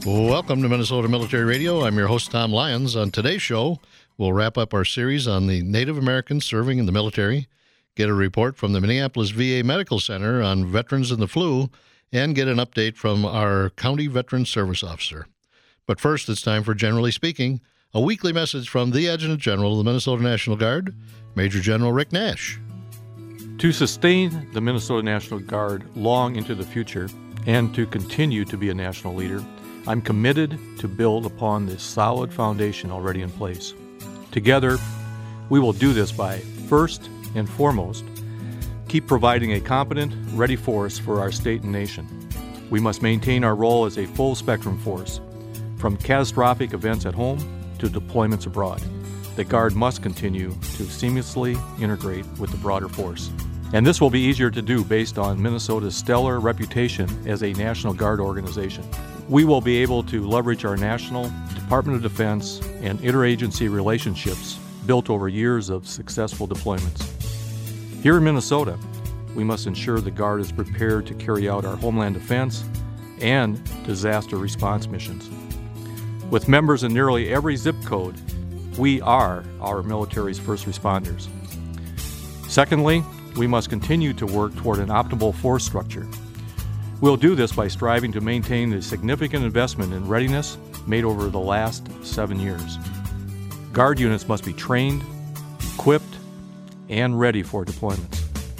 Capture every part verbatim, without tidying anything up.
Welcome to Minnesota Military Radio. I'm your host, Tom Lyons. On today's show, we'll wrap up our series on the Native Americans serving in the military, get a report from the Minneapolis V A Medical Center on veterans and the flu, and get an update from our County Veteran Service Officer. But first, it's time for Generally Speaking, a weekly message from the Adjutant General of the Minnesota National Guard, Major General Rick Nash. To sustain the Minnesota National Guard long into the future and to continue to be a national leader, I'm committed to build upon this solid foundation already in place. Together, we will do this by, first and foremost, keep providing a competent, ready force for our state and nation. We must maintain our role as a full-spectrum force, from catastrophic events at home to deployments abroad. The Guard must continue to seamlessly integrate with the broader force. And this will be easier to do based on Minnesota's stellar reputation as a National Guard organization. We will be able to leverage our national, Department of Defense, and interagency relationships built over years of successful deployments. Here in Minnesota, we must ensure the Guard is prepared to carry out our homeland defense and disaster response missions. With members in nearly every zip code, we are our military's first responders. Secondly, we must continue to work toward an optimal force structure. We'll do this by striving to maintain the significant investment in readiness made over the last seven years. Guard units must be trained, equipped, and ready for deployments.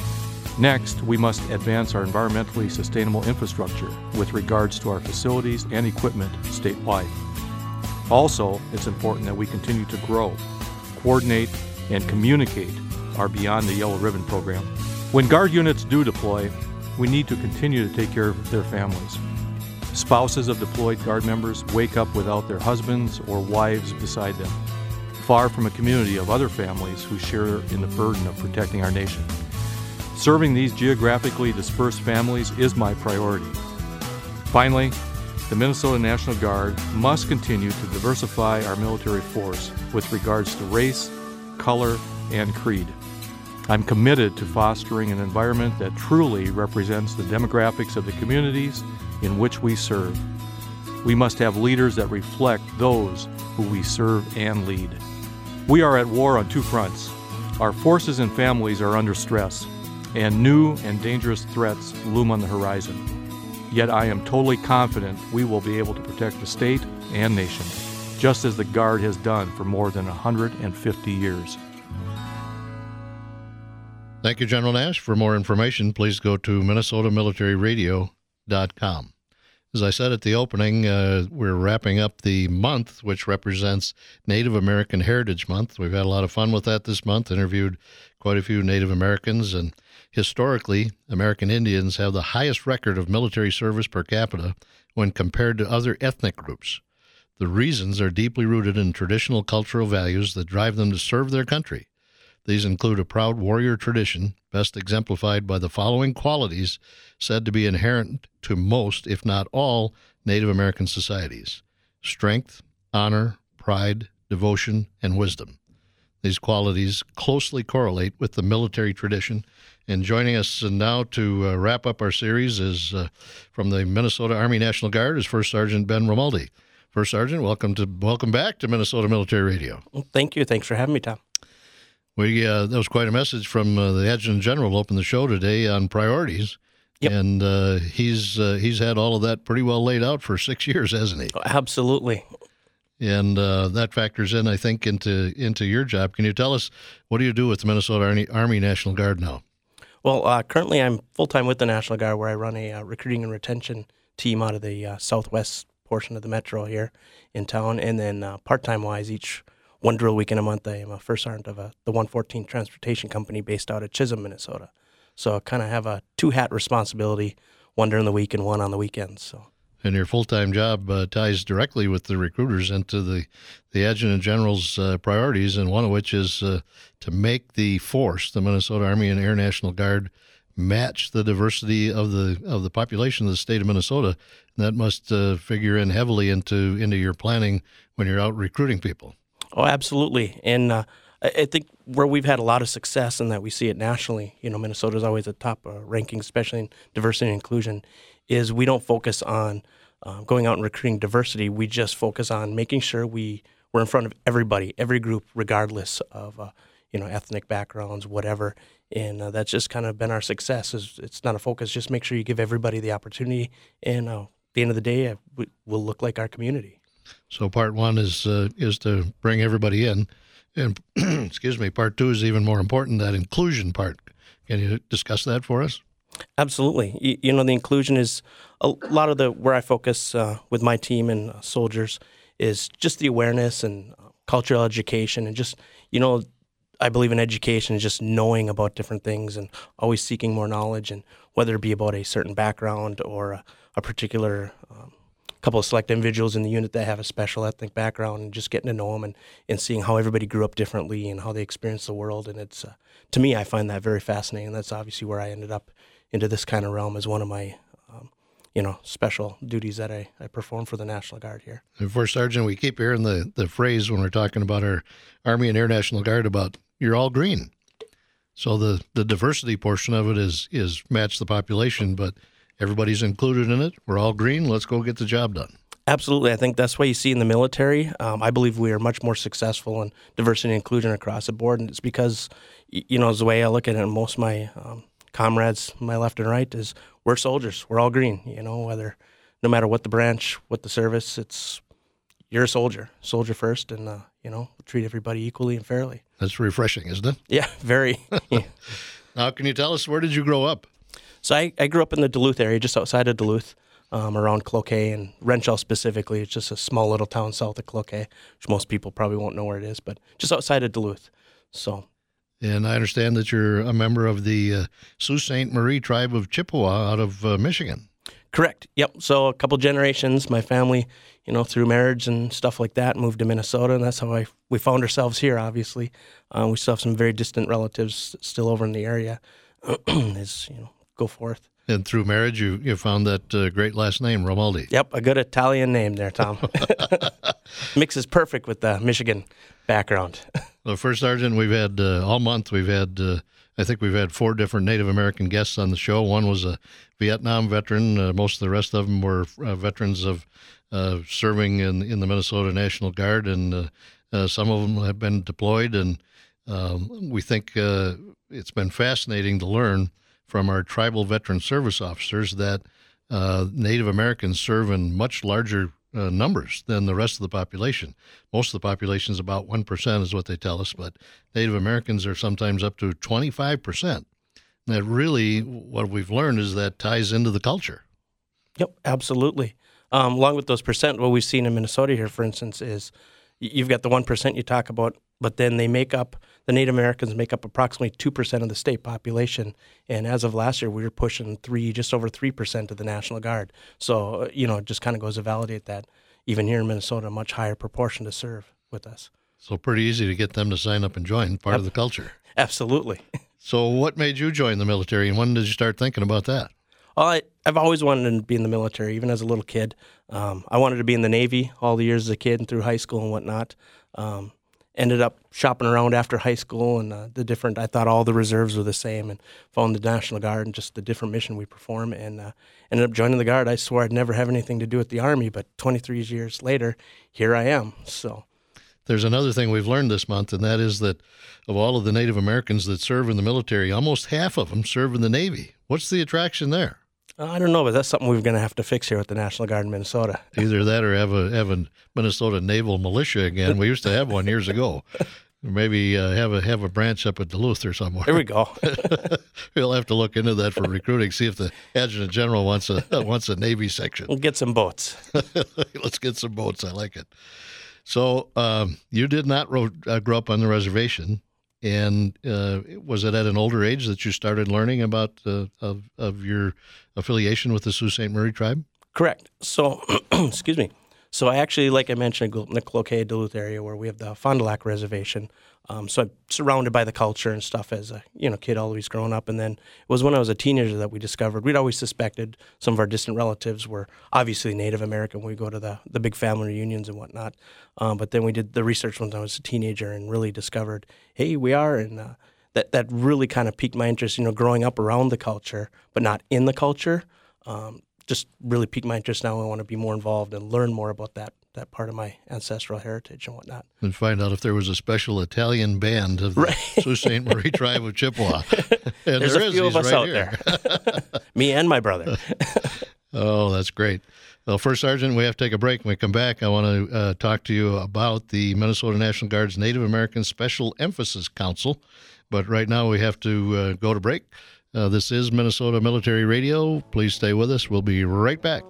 Next, we must advance our environmentally sustainable infrastructure with regards to our facilities and equipment statewide. Also, it's important that we continue to grow, coordinate, and communicate our Beyond the Yellow Ribbon program. When Guard units do deploy, we need to continue to take care of their families. Spouses of deployed Guard members wake up without their husbands or wives beside them, far from a community of other families who share in the burden of protecting our nation. Serving these geographically dispersed families is my priority. Finally, the Minnesota National Guard must continue to diversify our military force with regards to race, color, and creed. I'm committed to fostering an environment that truly represents the demographics of the communities in which we serve. We must have leaders that reflect those who we serve and lead. We are at war on two fronts. Our forces and families are under stress, and new and dangerous threats loom on the horizon. Yet I am totally confident we will be able to protect the state and nation, just as the Guard has done for more than one hundred fifty years. Thank you, General Nash. For more information, please go to minnesota military radio dot com. As I said at the opening, uh, we're wrapping up the month, which represents Native American Heritage Month. We've had a lot of fun with that this month, interviewed quite a few Native Americans, and historically, American Indians have the highest record of military service per capita when compared to other ethnic groups. The reasons are deeply rooted in traditional cultural values that drive them to serve their country. These include a proud warrior tradition, best exemplified by the following qualities said to be inherent to most, if not all, Native American societies: strength, honor, pride, devotion, and wisdom. These qualities closely correlate with the military tradition. And joining us now to uh, wrap up our series is uh, from the Minnesota Army National Guard is First Sergeant Ben Romaldi. First Sergeant, welcome to welcome back to Minnesota Military Radio. Well, thank you. Thanks for having me, Tom. We uh, that was quite a message from uh, the Adjutant General to open the show today on priorities. Yep. And uh, he's uh, he's had all of that pretty well laid out for six years, hasn't he? Oh, absolutely. And uh, that factors in, I think, into into your job. Can you tell us, what do you do with the Minnesota Army, Army National Guard now? Well, uh, currently I'm full-time with the National Guard, where I run a uh, recruiting and retention team out of the uh, southwest portion of the metro here in town. And then uh, part-time-wise, each one drill weekend a month, I am a first sergeant of a, the one fourteen Transportation Company based out of Chisholm, Minnesota. So I kind of have a two-hat responsibility, one during the week and one on the weekends. So. And your full-time job uh, ties directly with the recruiters and to the, the Adjutant General's uh, priorities, and one of which is uh, to make the force, the Minnesota Army and Air National Guard, match the diversity of the of the population of the state of Minnesota. And that must uh, figure in heavily into into your planning when you're out recruiting people. Oh, absolutely. And uh, I think where we've had a lot of success and that we see it nationally, you know, Minnesota's always at top uh, rankings, especially in diversity and inclusion, is we don't focus on uh, going out and recruiting diversity, we just focus on making sure we we're in front of everybody, every group, regardless of uh, you know ethnic backgrounds, whatever. And uh, that's just kind of been our success. Is it's not a focus. Just make sure you give everybody the opportunity, and uh, at the end of the day, uh, we, we'll look like our community. So part one is uh, is to bring everybody in, and excuse me, part two is even more important, that inclusion part. Can you discuss that for us? Absolutely. You, you know, the inclusion is a lot of the where I focus uh, with my team and uh, soldiers is just the awareness and uh, cultural education, and just, you know, I believe in education, just knowing about different things and always seeking more knowledge, and whether it be about a certain background or a, a particular um, couple of select individuals in the unit that have a special ethnic background, and just getting to know them and, and seeing how everybody grew up differently and how they experience the world. And it's, uh, to me, I find that very fascinating. That's obviously where I ended up into this kind of realm as one of my, um, you know, special duties that I, I perform for the National Guard here. And First Sergeant, we keep hearing the, the phrase when we're talking about our Army and Air National Guard about you're all green. So the, the diversity portion of it is is match the population, but everybody's included in it. We're all green. Let's go get the job done. Absolutely. I think that's why you see in the military, um, I believe we are much more successful in diversity and inclusion across the board. And it's because, you know, the way I look at it, most of my um, comrades, my left and right, is we're soldiers. We're all green, you know, whether, no matter what the branch, what the service, it's, you're a soldier, soldier first, and, uh, you know, treat everybody equally and fairly. That's refreshing, isn't it? Yeah, very. Yeah. Now, can you tell us, where did you grow up? So I, I grew up in the Duluth area, just outside of Duluth, um, around Cloquet and Wrenshall specifically. It's just a small little town south of Cloquet, which most people probably won't know where it is, but just outside of Duluth. So, and I understand that you're a member of the uh, Sault Ste. Marie tribe of Chippewa out of uh, Michigan. Correct. Yep. So a couple generations, my family, you know, through marriage and stuff like that, moved to Minnesota, and that's how I we found ourselves here. Obviously, um, we still have some very distant relatives still over in the area. Is you know, go forth. And through marriage, you you found that uh, great last name, Romaldi. Yep, a good Italian name there, Tom. Mixes perfect with the Michigan background. Well, First Sergeant, we've had uh, all month. We've had. Uh, I think we've had four different Native American guests on the show. One was a Vietnam veteran. Uh, most of the rest of them were uh, veterans of uh, serving in in the Minnesota National Guard, and uh, uh, some of them have been deployed. And um, we think uh, it's been fascinating to learn from our tribal veteran service officers that uh, Native Americans serve in much larger uh, numbers than the rest of the population. Most of the population is about one percent is what they tell us, but Native Americans are sometimes up to twenty-five percent. And that really, what we've learned is that ties into the culture. Yep, absolutely. Um, along with those percent, what we've seen in Minnesota here, for instance, is you've got the one percent you talk about, but then they make up, the Native Americans make up approximately two percent of the state population. And as of last year, we were pushing three, just over three percent of the National Guard. So, you know, it just kind of goes to validate that even here in Minnesota, a much higher proportion to serve with us. So pretty easy to get them to sign up and join, part of the culture. Absolutely. So what made you join the military, and when did you start thinking about that? Well, I, I've always wanted to be in the military, even as a little kid. Um, I wanted to be in the Navy all the years as a kid and through high school and whatnot. Um, ended up shopping around after high school, and uh, the different, I thought all the reserves were the same, and found the National Guard and just the different mission we perform, and uh, ended up joining the Guard. I swore I'd never have anything to do with the Army, but twenty-three years later, here I am. So there's another thing we've learned this month, and that is that of all of the Native Americans that serve in the military, almost half of them serve in the Navy. What's the attraction there? I don't know, but that's something we're going to have to fix here with the National Guard in Minnesota. Either that or have a have a Minnesota Naval Militia again. We used to have one years ago. Maybe uh, have a have a branch up at Duluth or somewhere. There we go. We'll have to look into that for recruiting. See if the Adjutant General wants a wants a Navy section. We'll get some boats. Let's get some boats. I like it. So um, you did not ro- uh, grow up on the reservation, and uh, was it at an older age that you started learning about uh, of of your affiliation with the Sault Ste. Marie tribe? Correct. So, excuse me. So I actually, like I mentioned, I grew up in the Cloquet, Duluth area where we have the Fond du Lac Reservation. Um, so I'm surrounded by the culture and stuff as a you know kid, always growing up. And then it was when I was a teenager that we discovered, we'd always suspected some of our distant relatives were obviously Native American when we go to the, the big family reunions and whatnot. Um, but then we did the research when I was a teenager and really discovered, hey, we are. And uh, that, that really kind of piqued my interest, you know, growing up around the culture, but not in the culture. Um, just really piqued my interest now. I want to be more involved and learn more about that that part of my ancestral heritage and whatnot. And find out if there was a special Italian band of the Right. Sault Ste. Marie tribe of Chippewa. And There's there a is. few He's of us right out here. there. Me and my brother. Oh, that's great. Well, First Sergeant, we have to take a break. When we come back, I want to uh, talk to you about the Minnesota National Guard's Native American Special Emphasis Council. But right now we have to uh, go to break. Uh, this is Minnesota Military Radio. Please stay with us. We'll be right back.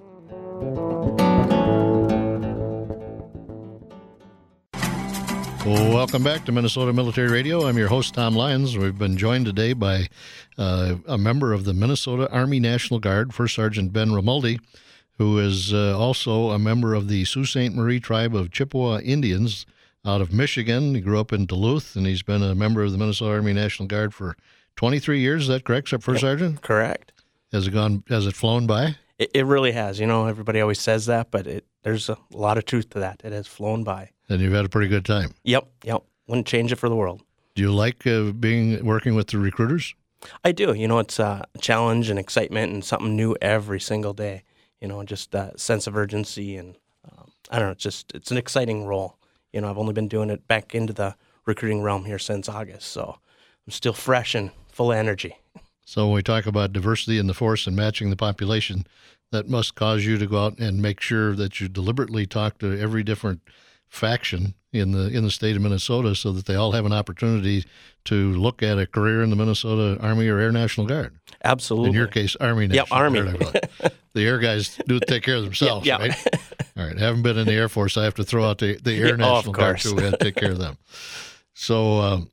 Welcome back to Minnesota Military Radio. I'm your host, Tom Lyons. We've been joined today by uh, a member of the Minnesota Army National Guard, First Sergeant Ben Romuldi, who is uh, also a member of the Sault Ste. Marie tribe of Chippewa Indians out of Michigan. He grew up in Duluth, and he's been a member of the Minnesota Army National Guard for twenty-three years. Is that correct, First Yep, Sergeant? Correct. Has it gone? Has it flown by? It, it really has. You know, everybody always says that, but it, there's a lot of truth to that. It has flown by. And you've had a pretty good time. Yep, yep. Wouldn't change it for the world. Do you like uh, being working with the recruiters? I do. You know, it's a challenge and excitement and something new every single day. You know, just that sense of urgency and um, I don't know. It's just it's an exciting role. You know, I've only been doing it back into the recruiting realm here since August, so I'm still fresh and full of energy. So when we talk about diversity in the force and matching the population, that must cause you to go out and make sure that you deliberately talk to every different faction in the in the state of Minnesota so that they all have an opportunity to look at a career in the Minnesota Army or Air National Guard. Absolutely. In your case, Army National Yep, Army. Guard. The Air guys do take care of themselves, Yep, yep. right? All right. I haven't been in the Air Force. I have to throw out the, the Air Yeah, National of Guard, course. too. We have to take care of them. So um,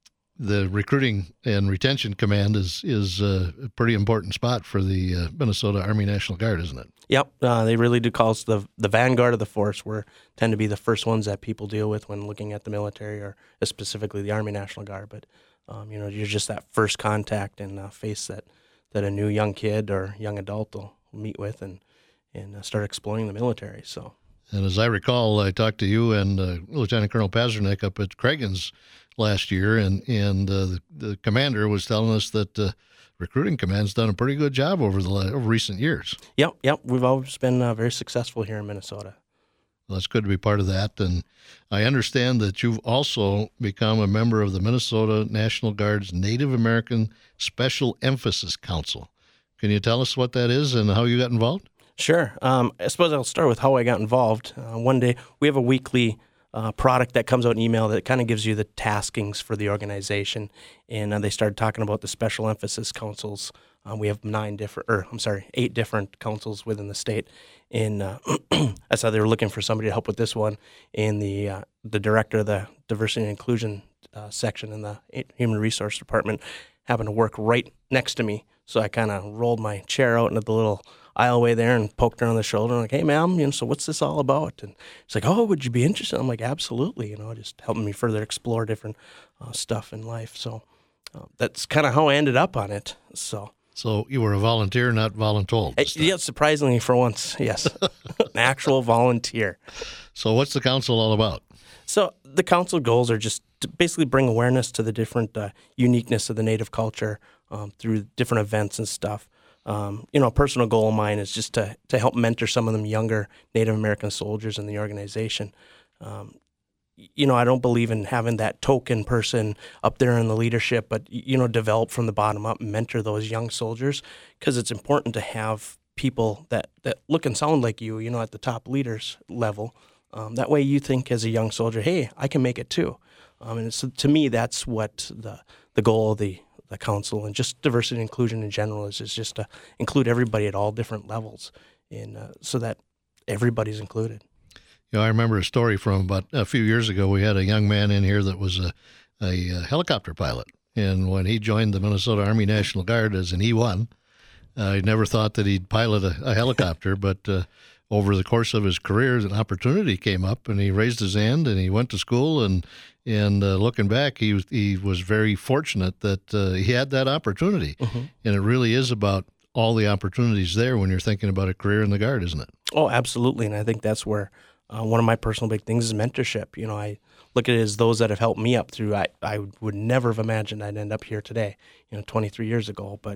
the Recruiting and Retention Command is is uh, a pretty important spot for the uh, Minnesota Army National Guard, isn't it? Yep, uh, they really do call us the the vanguard of the force. We tend to be the first ones that people deal with when looking at the military, or specifically the Army National Guard. But um, you know, you're just that first contact and uh, face that that a new young kid or young adult will meet with and and uh, start exploring the military. So. And as I recall, I talked to you and uh, Lieutenant Colonel Pazernik up at Craigens last year, and and uh, the, the commander was telling us that uh, Recruiting Command's done a pretty good job over the over recent years. Yep, yep. We've always been uh, very successful here in Minnesota. Well, it's good to be part of that. And I understand that you've also become a member of the Minnesota National Guard's Native American Special Emphasis Council. Can you tell us what that is and how you got involved? Sure. Um, I suppose I'll start with how I got involved. Uh, one day, we have a weekly uh, product that comes out in email that kind of gives you the taskings for the organization. And uh, they started talking about the special emphasis councils. Uh, we have nine different, or I'm sorry, eight different councils within the state. And uh, I saw they were looking for somebody to help with this one. And the uh, the director of the diversity and inclusion uh, section in the human resource department happened to work right next to me. So I kind of rolled my chair out into the little aisleway there and poked her on the shoulder. I'm like, hey, ma'am, you know, so what's this all about? And she's like, oh, would you be interested? I'm like, absolutely, you know, just helping me further explore different uh, stuff in life. So uh, that's kind of how I ended up on it. So, So you were a volunteer, not voluntold. I, this time. yeah, surprisingly for once, yes, an actual volunteer. So what's the council all about? So the council goals are just to basically bring awareness to the different uh, uniqueness of the Native culture um, through different events and stuff. Um, you know, a personal goal of mine is just to to help mentor some of them younger Native American soldiers in the organization. Um, you know, I don't believe in having that token person up there in the leadership, but, you know, develop from the bottom up and mentor those young soldiers, because it's important to have people that, that look and sound like you, you know, at the top leaders level. Um, that way you think as a young soldier, hey, I can make it too. Um, and so to me, that's what the the goal of the, the council and just diversity and inclusion in general is, is just to include everybody at all different levels in, uh, so that everybody's included. You know, I remember a story from about a few years ago. We had a young man in here that was a, a, a helicopter pilot. And when he joined the Minnesota Army National Guard as an E one, uh, he never thought that he'd pilot a, a helicopter, but uh, over the course of his career, an opportunity came up, and he raised his hand, and he went to school, and and uh, looking back, he was, he was very fortunate that uh, he had that opportunity. Mm-hmm. And it really is about all the opportunities there when you're thinking about a career in the Guard, isn't it? Oh, absolutely. And I think that's where uh, one of my personal big things is mentorship. You know, I look at it as those that have helped me up through. I, I would never have imagined I'd end up here today, you know, twenty-three years ago. But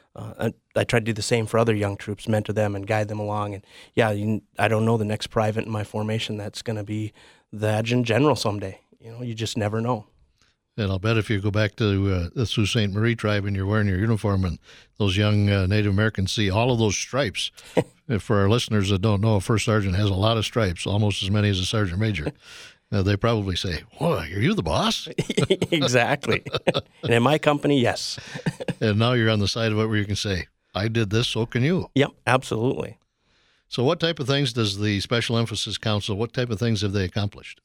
uh, I, I try to do the same for other young troops, mentor them and guide them along. And yeah, you, I don't know the next private in my formation that's going to be the adjutant general someday. You know, you just never know. And I'll bet if you go back to uh, the Sault Ste. Marie tribe and you're wearing your uniform and those young uh, Native Americans see all of those stripes. For our listeners that don't know, a first sergeant has a lot of stripes, almost as many as a sergeant major. Uh, they probably say, "Whoa, are you the boss?" Exactly. And in my company, yes. And now you're on the side of it where you can say, "I did this, so can you." Yep, absolutely. So what type of things does the Special Emphasis Council, what type of things have they accomplished?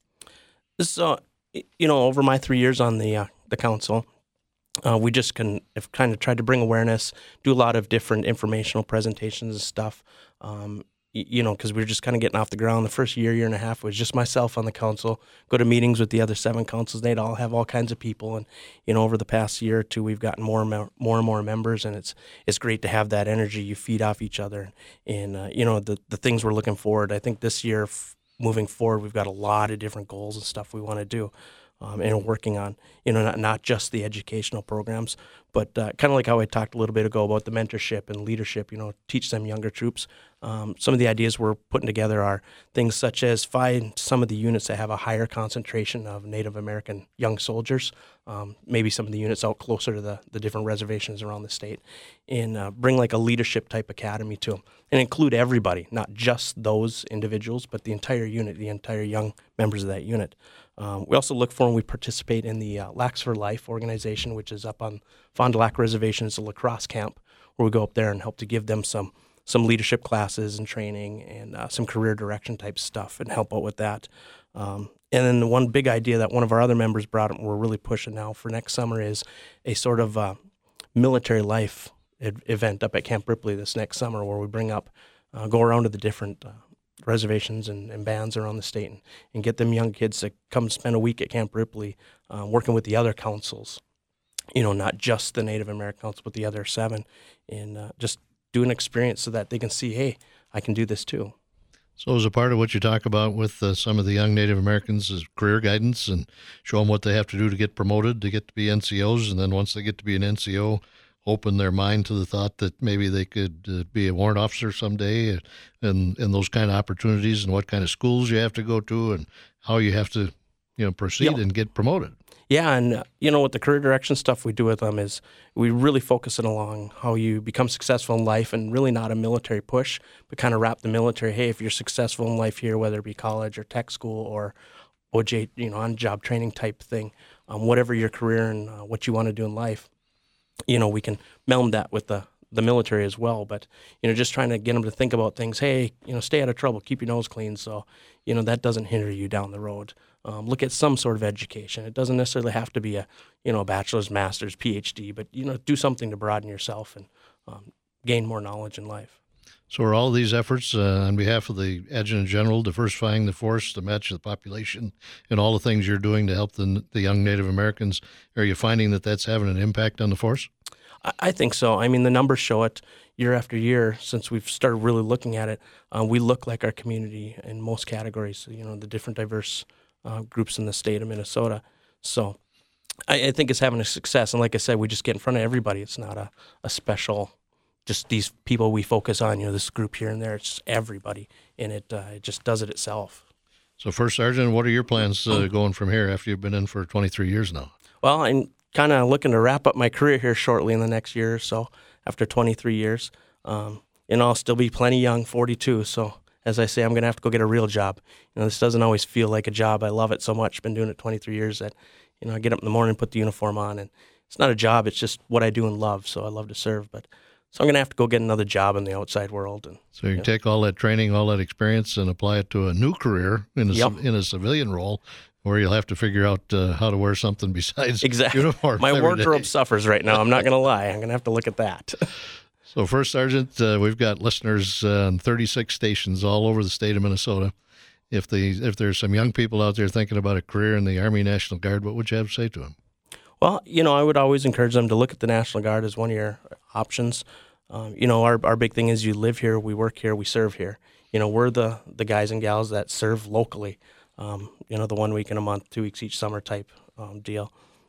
So, you know, over my three years on the uh, the council, uh, we just can have kind of tried to bring awareness, do a lot of different informational presentations and stuff. Um, you know, because we were just kind of getting off the ground. The first year, year and a half was just myself on the council, go to meetings with the other seven councils. They'd all have all kinds of people. And, you know, over the past year or two, we've gotten more and more, more and more members, and it's it's great to have that energy. You feed off each other. And, uh, you know, the, the things we're looking forward, I think this year, f- moving forward, we've got a lot of different goals and stuff we want to do. Um, and working on, you know, not, not just the educational programs, but uh, kind of like how I talked a little bit ago about the mentorship and leadership, you know, teach them younger troops. Um, some of the ideas we're putting together are things such as find some of the units that have a higher concentration of Native American young soldiers, um, maybe some of the units out closer to the, the different reservations around the state, and uh, bring like a leadership type academy to them and include everybody, not just those individuals, but the entire unit, the entire young members of that unit. Um, we also look for and we participate in the uh, Lax for Life organization, which is up on Fond du Lac Reservation. It's a lacrosse camp where we go up there and help to give them some some leadership classes and training and uh, some career direction type stuff and help out with that. Um, and then the one big idea that one of our other members brought up and we're really pushing now for next summer is a sort of uh, military life ed- event up at Camp Ripley this next summer where we bring up, uh, go around to the different uh, reservations and, and bands around the state and, and get them young kids to come spend a week at Camp Ripley uh, working with the other councils, you know, not just the Native American Council, but the other seven, and uh, just do an experience so that they can see, hey, I can do this too. So as a part of what you talk about with uh, some of the young Native Americans is career guidance and show them what they have to do to get promoted, to get to be N C Os, and then once they get to be an N C O, open their mind to the thought that maybe they could uh, be a warrant officer someday, and, and those kind of opportunities, and what kind of schools you have to go to, and how you have to, you know, proceed Yep. and get promoted. Yeah, and uh, you know, with the career direction stuff we do with them is we really focus it along how you become successful in life, and really not a military push, but kind of wrap the military, hey, if you're successful in life here, whether it be college or tech school or O J, you know, on-job training type thing, um, whatever your career and uh, what you want to do in life, you know, we can meld that with the, the military as well. But, you know, just trying to get them to think about things, hey, you know, stay out of trouble, keep your nose clean, so, you know, that doesn't hinder you down the road. Um, look at some sort of education. It doesn't necessarily have to be a, you know, a bachelor's, master's, P H D, but, you know, do something to broaden yourself and um, gain more knowledge in life. So are all these efforts uh, on behalf of the Adjutant General, diversifying the force to match the population, and all the things you're doing to help the, the young Native Americans, are you finding that that's having an impact on the force? I, I think so. I mean, the numbers show it year after year since we've started really looking at it. Uh, we look like our community in most categories, you know, the different diverse uh, groups in the state of Minnesota. So I, I think it's having a success. And like I said, we just get in front of everybody. It's not a, a special, just these people we focus on, you know, this group here and there. It's everybody, and it uh, it just does it itself. So First Sergeant, what are your plans uh, going from here after you've been in for twenty-three years now? Well, I'm kind of looking to wrap up my career here shortly in the next year or so, after twenty-three years. Um, and I'll still be plenty young, forty-two. So as I say, I'm going to have to go get a real job. You know, this doesn't always feel like a job. I love it so much. Been doing it twenty-three years that, you know, I get up in the morning, put the uniform on, and it's not a job. It's just what I do and love. So I love to serve. But so I'm going to have to go get another job in the outside world. And So you can yeah. take all that training, all that experience, and apply it to a new career in a, Yep. in a civilian role, where you'll have to figure out uh, how to wear something besides Exactly. uniform. My every wardrobe day. suffers right now. I'm not going to lie. I'm going to have to look at that. So First Sergeant, uh, we've got listeners uh, on thirty-six stations all over the state of Minnesota. If the if there's some young people out there thinking about a career in the Army National Guard, what would you have to say to them? Well, you know, I would always encourage them to look at the National Guard as one of your options. Um, you know, our our big thing is you live here, we work here, we serve here. You know, we're the, the guys and gals that serve locally. Um, you know, the one week in a month, two weeks each summer type um, deal.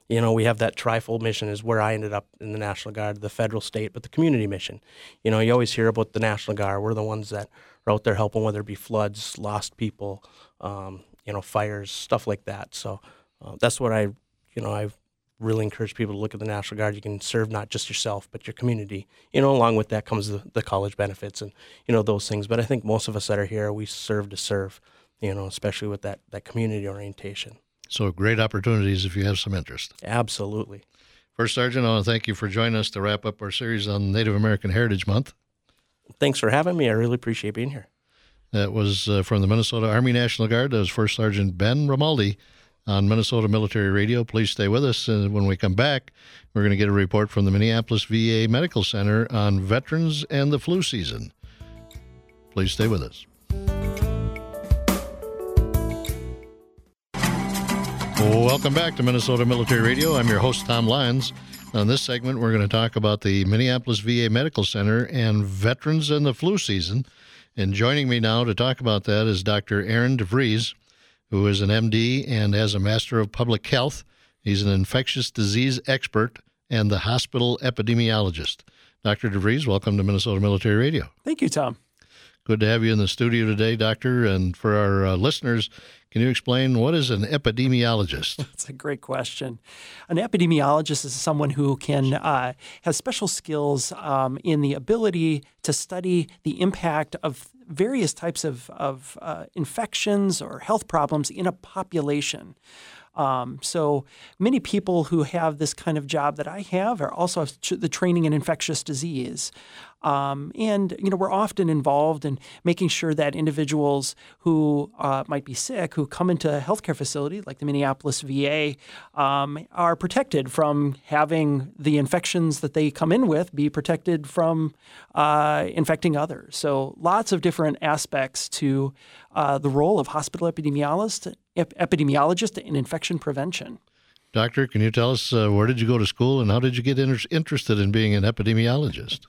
you know, we have that trifold mission is where I ended up in the National Guard, the federal, state, but the community mission. You know, you always hear about the National Guard. We're the ones that are out there helping, whether it be floods, lost people, um, you know, fires, stuff like that. So uh, that's what I, you know, I've really encourage people to look at the National Guard. You can serve not just yourself, but your community. You know, along with that comes the, the college benefits and, you know, those things. But I think most of us that are here, we serve to serve, you know, especially with that, that community orientation. So great opportunities if you have some interest. Absolutely. First Sergeant, I want to thank you for joining us to wrap up our series on Native American Heritage Month. Thanks for having me. I really appreciate being here. That was uh, from the Minnesota Army National Guard. That was First Sergeant Ben Romaldi on Minnesota Military Radio. Please stay with us. And when we come back, we're going to get a report from the Minneapolis V A Medical Center on veterans and the flu season. Please stay with us. Welcome back to Minnesota Military Radio. I'm your host, Tom Lyons. On this segment, we're going to talk about the Minneapolis V A Medical Center and veterans and the flu season. And joining me now to talk about that is Doctor Aaron DeVries, who is an M D and has a Master of Public Health. He's an infectious disease expert and the hospital epidemiologist. Doctor DeVries, welcome to Minnesota Military Radio. Thank you, Tom. Good to have you in the studio today, Doctor. And for our uh, listeners, can you explain what is an epidemiologist? That's a great question. An epidemiologist is someone who can uh, has special skills um, in the ability to study the impact of various types of, of uh, infections or health problems in a population. Um, so many people who have this kind of job that I have are also have the training in infectious disease. Um, and, you know, we're often involved in making sure that individuals who uh, might be sick, who come into a healthcare facility like the Minneapolis V A, um, are protected from having the infections that they come in with be protected from uh, infecting others. So lots of different aspects to uh, the role of hospital epidemiologist, ep- epidemiologist in infection prevention. Doctor, can you tell us uh, where did you go to school and how did you get inter- interested in being an epidemiologist?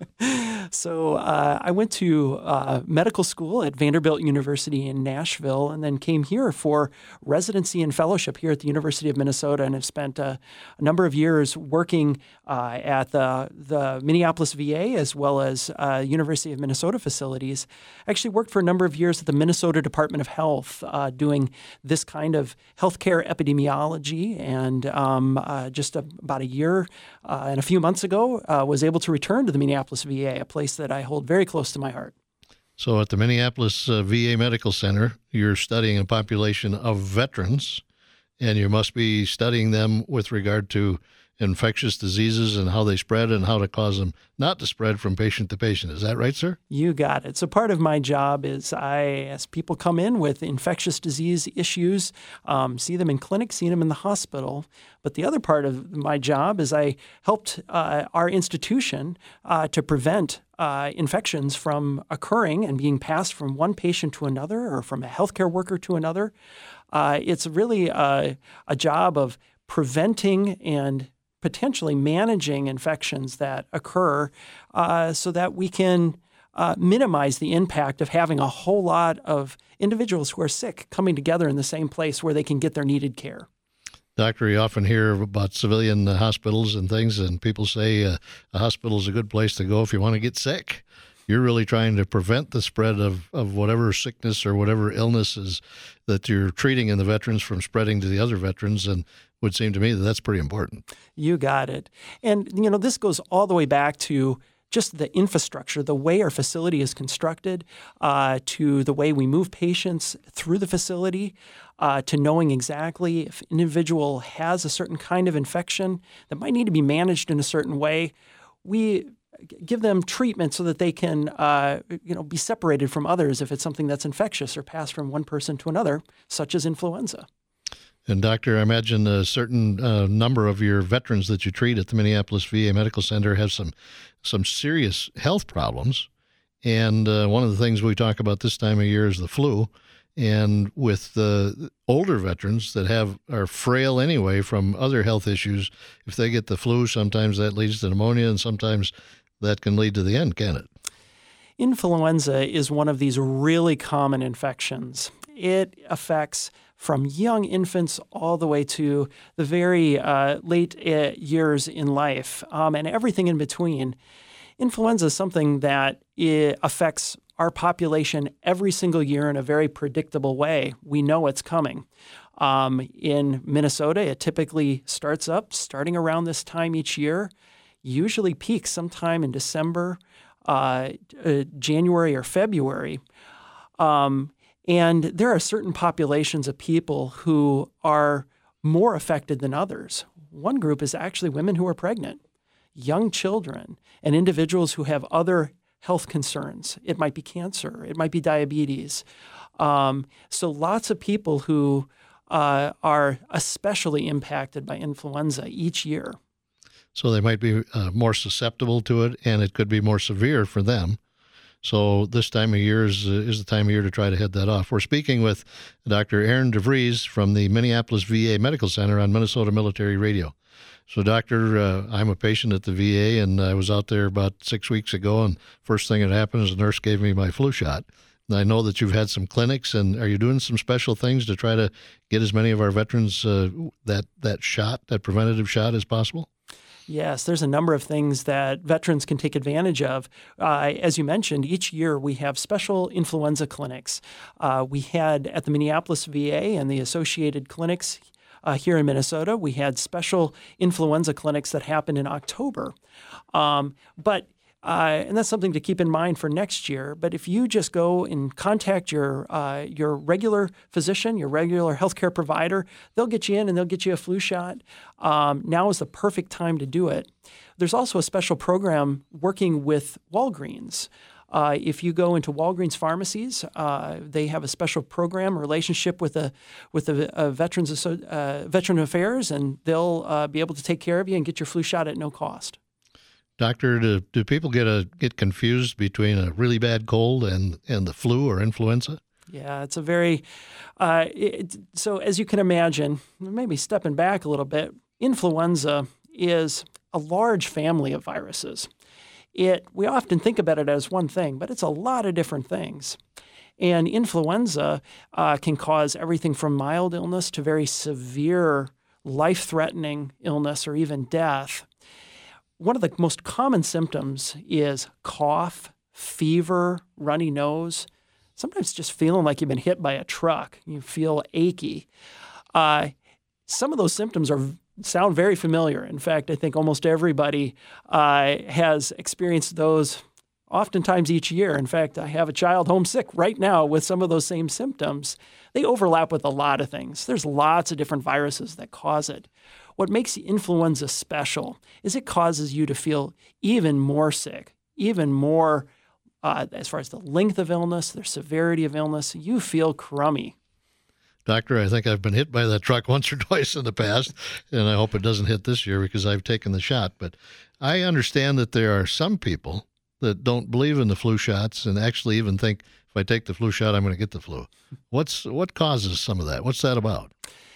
So uh, I went to uh, medical school at Vanderbilt University in Nashville and then came here for residency and fellowship here at the University of Minnesota and have spent uh, a number of years working uh, at the, the Minneapolis V A as well as uh, University of Minnesota facilities. I actually worked for a number of years at the Minnesota Department of Health uh, doing this kind of healthcare epidemiology and um, uh, just a, about a year uh, and a few months ago uh, was able to return to the Minneapolis V A, a place that I hold very close to my heart. So at the Minneapolis uh, V A Medical Center, you're studying a population of veterans, and you must be studying them with regard to infectious diseases and how they spread and how to cause them not to spread from patient to patient. Is that right, sir? You got it. So part of my job is I, as people come in with infectious disease issues, um, see them in clinic, see them in the hospital. But the other part of my job is I helped uh, our institution uh, to prevent uh, infections from occurring and being passed from one patient to another or from a healthcare worker to another. Uh, it's really a, a job of preventing and potentially managing infections that occur uh, so that we can uh, minimize the impact of having a whole lot of individuals who are sick coming together in the same place where they can get their needed care. Doctor, you often hear about civilian uh, hospitals and things, and people say uh, a hospital is a good place to go if you want to get sick. You're really trying to prevent the spread of, of whatever sickness or whatever illnesses that you're treating in the veterans from spreading to the other veterans, and it would seem to me that that's pretty important. You got it. And, you know, this goes all the way back to just the infrastructure, the way our facility is constructed, uh, to the way we move patients through the facility, uh, to knowing exactly if an individual has a certain kind of infection that might need to be managed in a certain way. We give them treatment so that they can, uh, you know, be separated from others if it's something that's infectious or passed from one person to another, such as influenza. And Doctor, I imagine a certain uh, number of your veterans that you treat at the Minneapolis V A Medical Center have some some serious health problems. And uh, one of the things we talk about this time of year is the flu. And with the older veterans that have are frail anyway from other health issues, if they get the flu, sometimes that leads to pneumonia, and sometimes that can lead to the end, can it? Influenza is one of these really common infections. It affects from young infants all the way to the very uh, late uh, years in life, um, and everything in between. Influenza is something that it affects our population every single year in a very predictable way. We know it's coming. Um, in Minnesota, it typically starts up starting around this time each year, usually peaks sometime in December, uh, uh, January, or February. Um, and there are certain populations of people who are more affected than others. One group is actually women who are pregnant, young children, and individuals who have other health concerns. It might be cancer. It might be diabetes. Um, so lots of people who uh, are especially impacted by influenza each year. So they might be uh, more susceptible to it, and it could be more severe for them. So this time of year is, uh, is the time of year to try to head that off. We're speaking with Doctor Aaron DeVries from the Minneapolis V A Medical Center on Minnesota Military Radio. So, Doctor, uh, I'm a patient at the V A, and I was out there about six weeks ago, and first thing that happened is the nurse gave me my flu shot. And I know that you've had some clinics, and are you doing some special things to try to get as many of our veterans uh, that, that shot, that preventative shot, as possible? Yes, there's a number of things that veterans can take advantage of. Uh, as you mentioned, each year we have special influenza clinics. Uh, we had at the Minneapolis V A and the associated clinics uh, here in Minnesota, we had special influenza clinics that happened in October. Um, but Uh, and that's something to keep in mind for next year. But if you just go and contact your uh, your regular physician, your regular healthcare provider, they'll get you in and they'll get you a flu shot. Um, now is the perfect time to do it. There's also a special program working with Walgreens. Uh, if you go into Walgreens pharmacies, uh, they have a special program, relationship with the with the uh, Veterans uh, Veteran Affairs, and they'll uh, be able to take care of you and get your flu shot at no cost. Doctor, do, do people get a get confused between a really bad cold and, and the flu or influenza? Yeah, it's a very uh, it, so as you can imagine, maybe stepping back a little bit, influenza is a large family of viruses. It we often think about it as one thing, but it's a lot of different things. And influenza uh, can cause everything from mild illness to very severe, life-threatening illness or even death. One of the most common symptoms is cough, fever, runny nose, sometimes just feeling like you've been hit by a truck. You feel achy. Uh, some of those symptoms are sound very familiar. In fact, I think almost everybody uh, has experienced those oftentimes each year. In fact, I have a child homesick right now with some of those same symptoms. They overlap with a lot of things. There's lots of different viruses that cause it. What makes influenza special is it causes you to feel even more sick, even more uh, as far as the length of illness, the severity of illness. You feel crummy. Doctor, I think I've been hit by that truck once or twice in the past, and I hope it doesn't hit this year because I've taken the shot. But I understand that there are some people that don't believe in the flu shots and actually even think if I take the flu shot, I'm going to get the flu. What's what causes some of that? What's that about?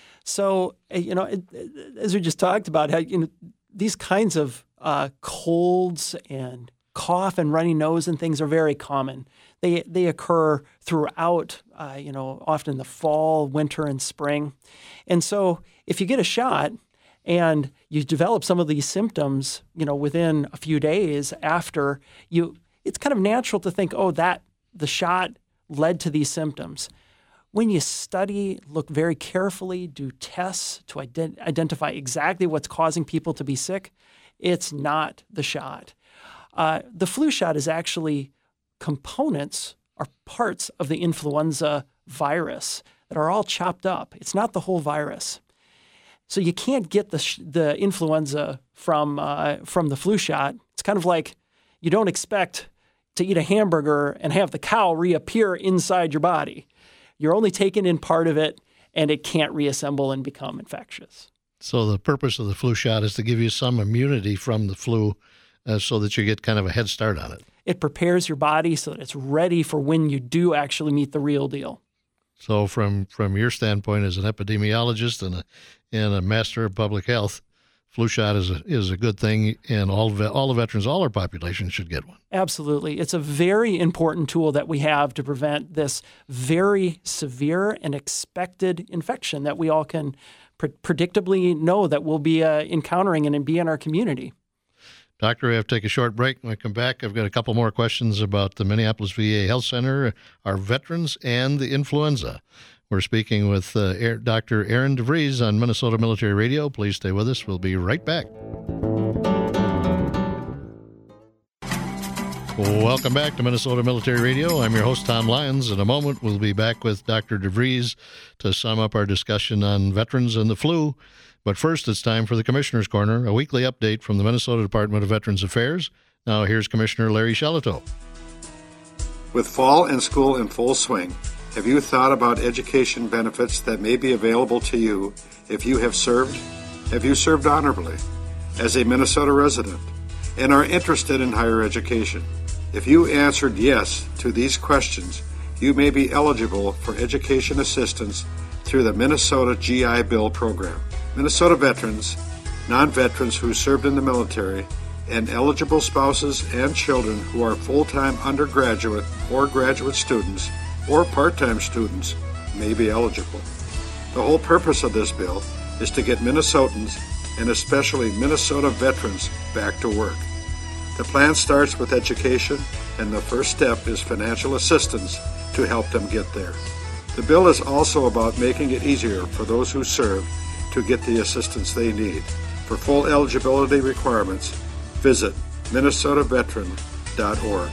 So, you know, it, as we just talked about, how, you know, these kinds of uh, colds and cough and runny nose and things are very common. They they occur throughout, uh, you know, often the fall, winter, and spring. And so if you get a shot and you develop some of these symptoms, you know, within a few days after you, it's kind of natural to think, oh, that the shot led to these symptoms. When you study, look very carefully, do tests to ident- identify exactly what's causing people to be sick, it's not the shot. Uh, the flu shot is actually components or parts of the influenza virus that are all chopped up. It's not the whole virus. So you can't get the sh- the influenza from uh, from the flu shot. It's kind of like you don't expect to eat a hamburger and have the cow reappear inside your body. You're only taking in part of it, and it can't reassemble and become infectious. So the purpose of the flu shot is to give you some immunity from the flu uh, so that you get kind of a head start on it. It prepares your body so that it's ready for when you do actually meet the real deal. So from, from your standpoint as an epidemiologist and a, and a master of public health, flu shot is a, is a good thing, and all ve- all the veterans, all our population should get one. Absolutely. It's a very important tool that we have to prevent this very severe and expected infection that we all can pre- predictably know that we'll be uh, encountering and be in our community. Doctor, we have to take a short break. When I come back, I've got a couple more questions about the Minneapolis V A Health Center, our veterans, and the influenza. We're speaking with uh, Doctor Aaron DeVries on Minnesota Military Radio. Please stay with us. We'll be right back. Welcome back to Minnesota Military Radio. I'm your host, Tom Lyons. In a moment, we'll be back with Doctor DeVries to sum up our discussion on veterans and the flu. But first, it's time for the Commissioner's Corner, a weekly update from the Minnesota Department of Veterans Affairs. Now, here's Commissioner Larry Shelito. With fall and school in full swing, have you thought about education benefits that may be available to you if you have served? Have you served honorably as a Minnesota resident and are interested in higher education? If you answered yes to these questions, you may be eligible for education assistance through the Minnesota G I Bill program. Minnesota veterans, non-veterans who served in the military, and eligible spouses and children who are full-time undergraduate or graduate students or part-time students may be eligible. The whole purpose of this bill is to get Minnesotans, and especially Minnesota veterans, back to work. The plan starts with education, and the first step is financial assistance to help them get there. The bill is also about making it easier for those who serve to get the assistance they need. For full eligibility requirements, visit minnesota veteran dot org.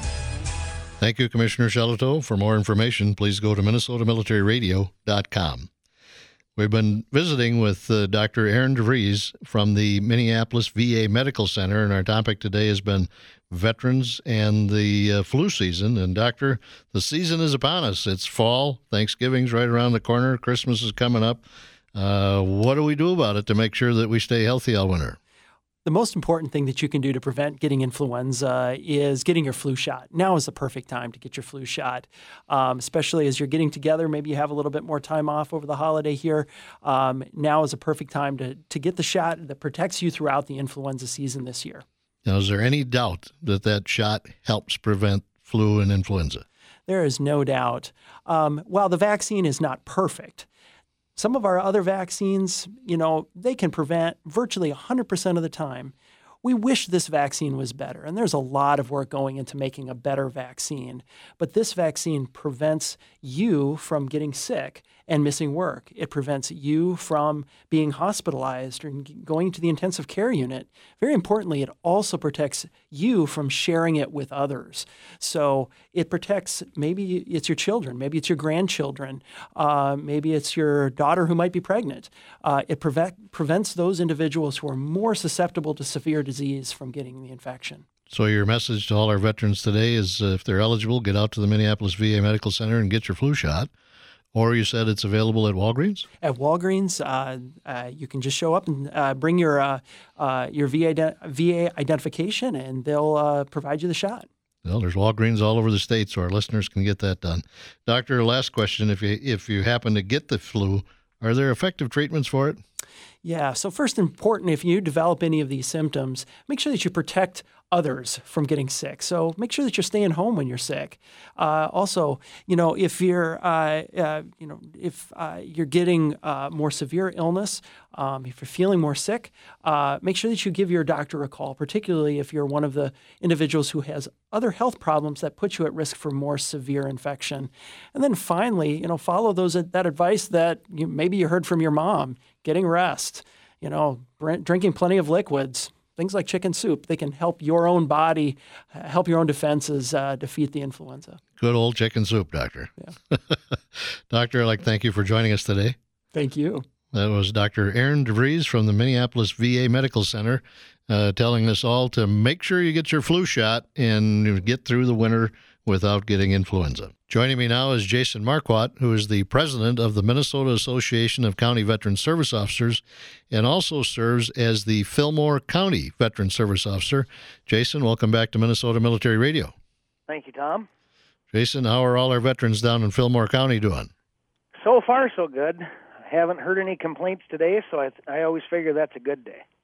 Thank you, Commissioner Shelito. For more information, please go to minnesota military radio dot com. We've been visiting with uh, Doctor Aaron DeVries from the Minneapolis V A Medical Center, and our topic today has been veterans and the uh, flu season. And, Doctor, the season is upon us. It's fall. Thanksgiving's right around the corner. Christmas is coming up. Uh, what do we do about it to make sure that we stay healthy all winter? The most important thing that you can do to prevent getting influenza is getting your flu shot. Now is the perfect time to get your flu shot, um, especially as you're getting together. Maybe you have a little bit more time off over the holiday here. Um, now is a perfect time to, to get the shot that protects you throughout the influenza season this year. Now, is there any doubt that that shot helps prevent flu and influenza? There is no doubt. Um, while the vaccine is not perfect, some of our other vaccines, you know, they can prevent virtually one hundred percent of the time. We wish this vaccine was better, and there's a lot of work going into making a better vaccine. But this vaccine prevents you from getting sick and missing work. It prevents you from being hospitalized or going to the intensive care unit. Very importantly, it also protects you from sharing it with others. So it protects, maybe it's your children, maybe it's your grandchildren, uh, maybe it's your daughter who might be pregnant. Uh, it prevent, prevents those individuals who are more susceptible to severe disease from getting the infection. So your message to all our veterans today is uh, if they're eligible, get out to the Minneapolis V A Medical Center and get your flu shot. Or you said it's available at Walgreens? At Walgreens, uh, uh, you can just show up and uh, bring your uh, uh, your V A, de- V A identification, and they'll uh, provide you the shot. Well, there's Walgreens all over the state, so our listeners can get that done. Doctor, last question. If you, if you happen to get the flu, are there effective treatments for it? Yeah, so first important, if you develop any of these symptoms, make sure that you protect others from getting sick. So make sure that you're staying home when you're sick. Uh, also, you know, if you're, uh, uh, you know, if uh, you're getting uh, more severe illness, um, if you're feeling more sick, uh, make sure that you give your doctor a call, particularly if you're one of the individuals who has other health problems that put you at risk for more severe infection. And then finally, you know, follow those that advice that you, maybe you heard from your mom, getting rest, you know, drinking plenty of liquids. Things like chicken soup, they can help your own body, help your own defenses uh, defeat the influenza. Good old chicken soup, Doctor. Yeah. Doctor, I'd like to thank you for joining us today. Thank you. That was Doctor Aaron DeVries from the Minneapolis V A Medical Center uh, telling us all to make sure you get your flu shot and get through the winter without getting influenza. Joining me now is Jason Marquardt, who is the president of the Minnesota Association of County Veteran Service Officers and also serves as the Fillmore County Veteran Service Officer. Jason, welcome back to Minnesota Military Radio. Thank you, Tom. Jason, how are all our veterans down in Fillmore County doing? So far, so good. I haven't heard any complaints today, so I, I always figure that's a good day.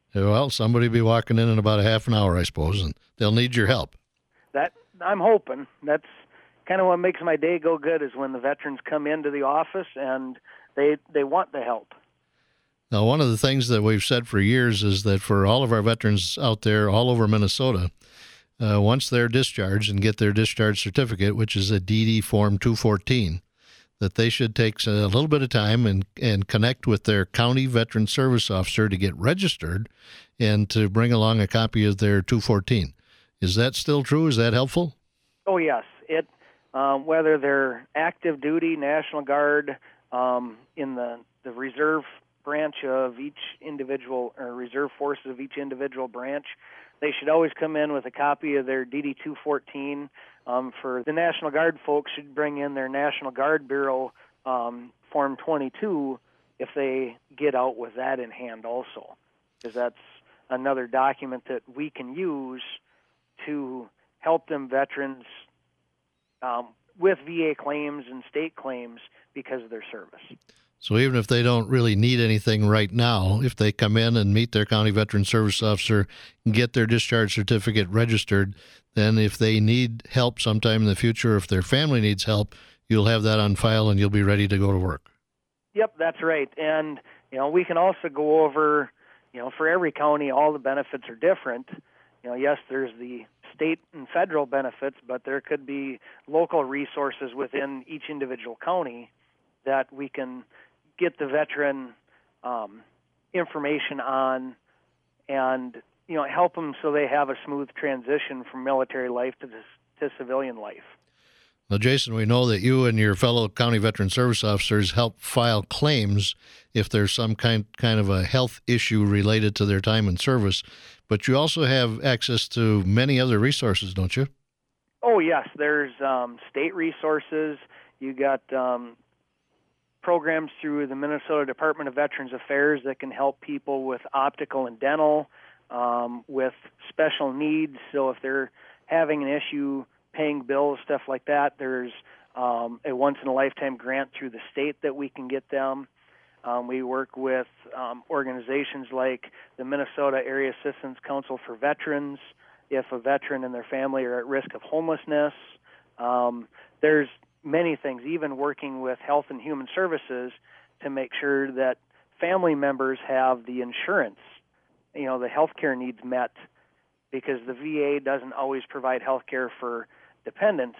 Well, somebody will be walking in in about a half an hour, I suppose, and they'll need your help. That I'm hoping. That's kind of what makes my day go good is when the veterans come into the office and they they want the help. Now, one of the things that we've said for years is that for all of our veterans out there all over Minnesota, uh, once they're discharged and get their discharge certificate, which is a D D Form two fourteen, that they should take a little bit of time and, and connect with their county veteran service officer to get registered and to bring along a copy of their two fourteen. Is that still true? Is that helpful? Oh, yes. It um, whether they're active duty, National Guard, um, in the, the reserve branch of each individual, or reserve forces of each individual branch, they should always come in with a copy of their D D two fourteen. Um, for the National Guard folks, should bring in their National Guard Bureau um, Form twenty-two if they get out with that in hand also, because that's another document that we can use to help them veterans um, with V A claims and state claims because of their service. So even if they don't really need anything right now, if they come in and meet their county veteran service officer and get their discharge certificate registered, then if they need help sometime in the future, if their family needs help, you'll have that on file and you'll be ready to go to work. Yep, that's right. And, you know, we can also go over, you know, for every county, all the benefits are different. You know, yes, there's the state and federal benefits, but there could be local resources within each individual county that we can get the veteran um, information on and, you know, help them so they have a smooth transition from military life to, this, to civilian life. Now, Jason, we know that you and your fellow county veteran service officers help file claims if there's some kind kind of a health issue related to their time in service, but you also have access to many other resources, don't you? Oh, yes. There's um, state resources. You got um, programs through the Minnesota Department of Veterans Affairs that can help people with optical and dental, um, with special needs. So if they're having an issue paying bills, stuff like that, there's um, a once-in-a-lifetime grant through the state that we can get them. Um, we work with um, organizations like the Minnesota Area Assistance Council for Veterans if a veteran and their family are at risk of homelessness. Um, there's many things, even working with Health and Human Services to make sure that family members have the insurance, you know, the health care needs met, because the V A doesn't always provide health care for dependents.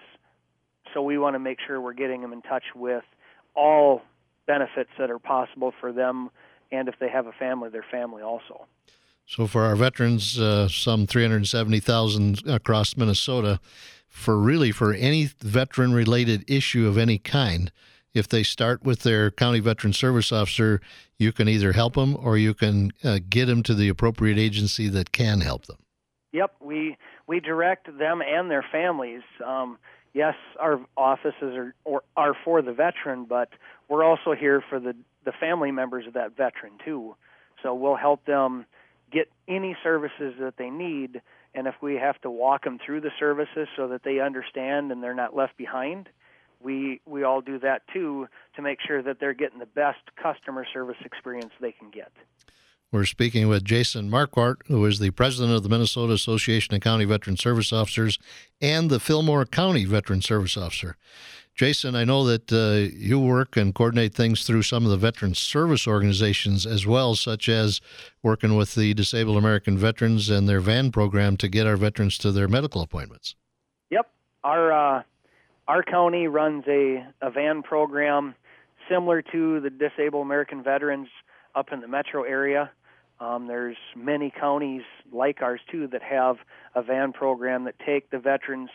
So we want to make sure we're getting them in touch with all benefits that are possible for them, and if they have a family, their family also. So for our veterans, uh, some three hundred seventy thousand across Minnesota, for really for any veteran-related issue of any kind, if they start with their county veteran service officer, you can either help them or you can uh, get them to the appropriate agency that can help them. Yep, we we direct them and their families. Um, yes, our offices are or, are for the veteran, but we're also here for the, the family members of that veteran too. So we'll help them get any services that they need, and if we have to walk them through the services so that they understand and they're not left behind, we we all do that too to make sure that they're getting the best customer service experience they can get. We're speaking with Jason Marquardt, who is the president of the Minnesota Association of County Veteran Service Officers and the Fillmore County Veteran Service Officer. Jason, I know that uh, you work and coordinate things through some of the veteran service organizations as well, such as working with the Disabled American Veterans and their VAN program to get our veterans to their medical appointments. Yep. Our uh, our county runs a, a VAN program similar to the Disabled American Veterans up in the metro area. Um, there's many counties like ours, too, that have a VAN program that take the veterans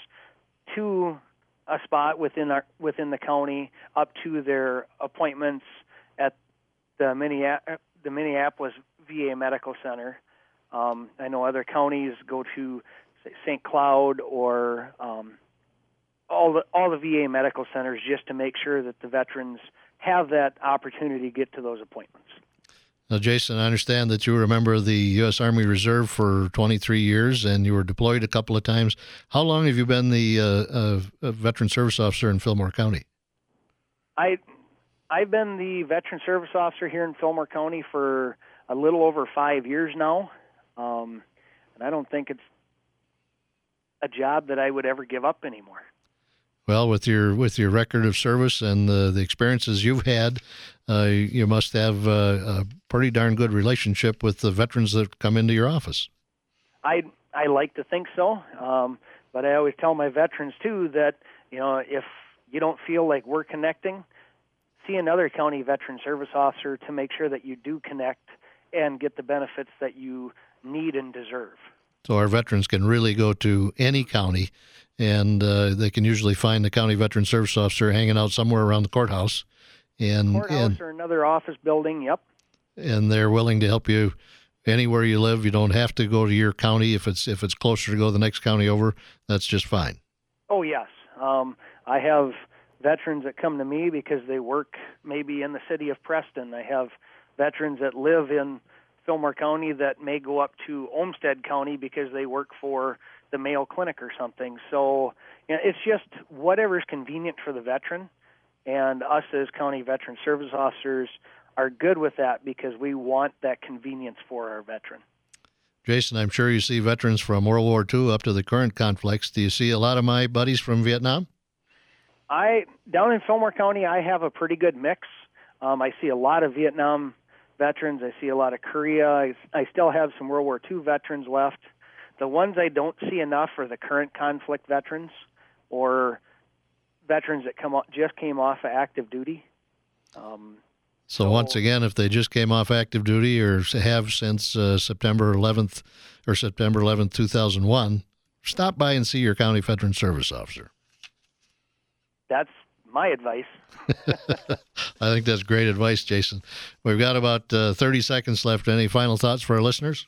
to a spot within our, within the county up to their appointments at the, Minneapolis, the Minneapolis V A Medical Center. Um, I know other counties go to say, Saint Cloud or um, all the all the V A medical centers just to make sure that the veterans have that opportunity to get to those appointments. Now, Jason, I understand that you were a member of the U S Army Reserve for twenty-three years and you were deployed a couple of times. How long have you been the uh, uh, veteran service officer in Fillmore County? I, I've been the veteran service officer here in Fillmore County for a little over five years now. Um, and I don't think it's a job that I would ever give up anymore. Well, with your with your record of service and the, the experiences you've had, uh, you must have uh, a pretty darn good relationship with the veterans that come into your office. I I like to think so, um, but I always tell my veterans too that, you know, if you don't feel like we're connecting, see another county veteran service officer to make sure that you do connect and get the benefits that you need and deserve. So our veterans can really go to any county, and uh, they can usually find the county veteran service officer hanging out somewhere around the courthouse. And, courthouse and, or another office building, yep. And they're willing to help you anywhere you live. You don't have to go to your county. If it's if it's closer to go to the next county over, that's just fine. Oh, yes. Um, I have veterans that come to me because they work maybe in the city of Preston. I have veterans that live in Fillmore County that may go up to Olmsted County because they work for the Mayo Clinic or something. So you know, it's just whatever's convenient for the veteran, and us as county veteran service officers are good with that because we want that convenience for our veteran. Jason, I'm sure you see veterans from World War Two up to the current conflicts. Do you see a lot of my buddies from Vietnam? I down in Fillmore County, I have a pretty good mix. Um, I see a lot of Vietnam veterans. I see a lot of Korea. I, I still have some World War Two veterans left. The ones I don't see enough are the current conflict veterans or veterans that come just came off of active duty. Um, so, so once again, if they just came off active duty or have since uh, September eleventh or September eleventh, two thousand one, stop by and see your county veteran service officer. That's my advice. I think that's great advice, Jason. We've got about uh, thirty seconds left. Any final thoughts for our listeners?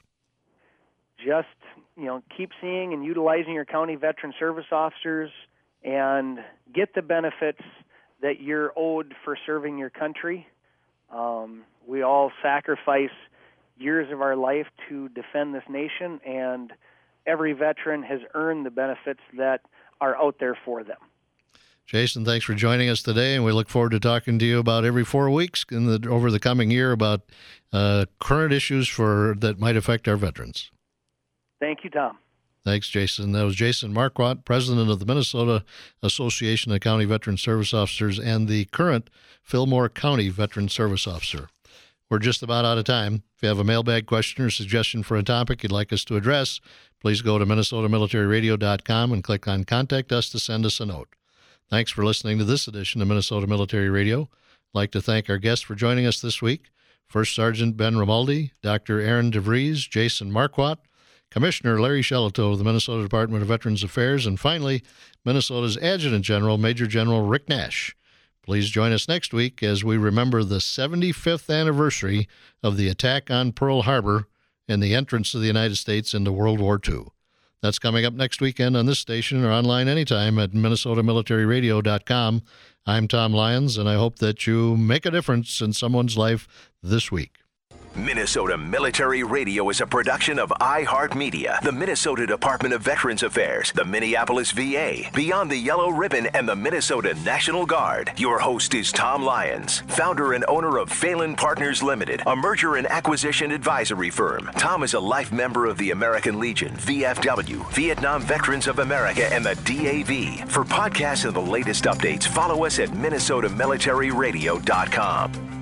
Just, you know, keep seeing and utilizing your county veteran service officers and get the benefits that you're owed for serving your country. Um, we all sacrifice years of our life to defend this nation, and every veteran has earned the benefits that are out there for them. Jason, thanks for joining us today, and we look forward to talking to you about every four weeks in the, over the coming year about uh, current issues for that might affect our veterans. Thank you, Tom. Thanks, Jason. That was Jason Marquardt, president of the Minnesota Association of County Veteran Service Officers and the current Fillmore County Veteran Service Officer. We're just about out of time. If you have a mailbag question or suggestion for a topic you'd like us to address, please go to minnesota military radio dot com and click on Contact Us to send us a note. Thanks for listening to this edition of Minnesota Military Radio. I'd like to thank our guests for joining us this week. First Sergeant Ben Romaldi, Doctor Aaron DeVries, Jason Marquardt, Commissioner Larry Shelito of the Minnesota Department of Veterans Affairs, and finally, Minnesota's Adjutant General, Major General Rick Nash. Please join us next week as we remember the seventy-fifth anniversary of the attack on Pearl Harbor and the entrance of the United States into World War Two. That's coming up next weekend on this station or online anytime at minnesota military radio dot com. I'm Tom Lyons, and I hope that you make a difference in someone's life this week. Minnesota Military Radio is a production of iHeartMedia, the Minnesota Department of Veterans Affairs, the Minneapolis V A, Beyond the Yellow Ribbon, and the Minnesota National Guard. Your host is Tom Lyons, founder and owner of Phelan Partners Limited, a merger and acquisition advisory firm. Tom is a life member of the American Legion, V F W, Vietnam Veterans of America, and the D A V. For podcasts and the latest updates, follow us at minnesota military radio dot com.